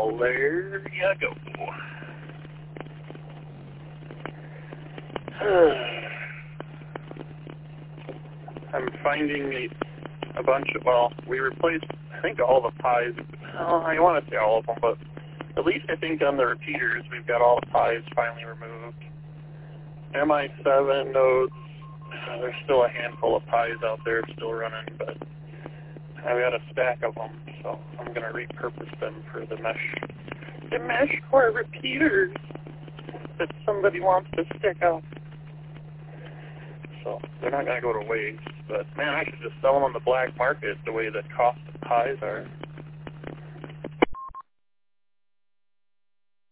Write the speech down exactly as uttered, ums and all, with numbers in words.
Well, there you go. I'm finding a, a bunch of, well, we replaced, I think, all the pies. Oh, I want to say all of them, but at least I think on the repeaters, we've got all the pies finally removed. M I seven nodes, uh, there's still a handful of pies out there still running, but I've got a stack of them, so I'm going to repurpose them for the mesh, the mesh core repeaters that somebody wants to stick out. So they're not going to go to waste, but man, I should just sell them on the black market the way the cost of pies are.